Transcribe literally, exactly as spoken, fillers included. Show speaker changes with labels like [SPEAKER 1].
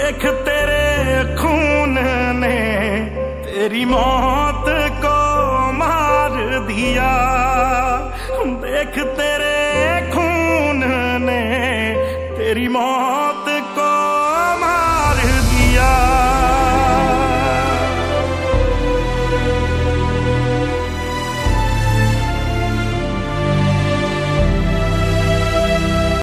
[SPEAKER 1] देख तेरे खून ने तेरी मौत को मार दिया। देख तेरे खून ने तेरी मौत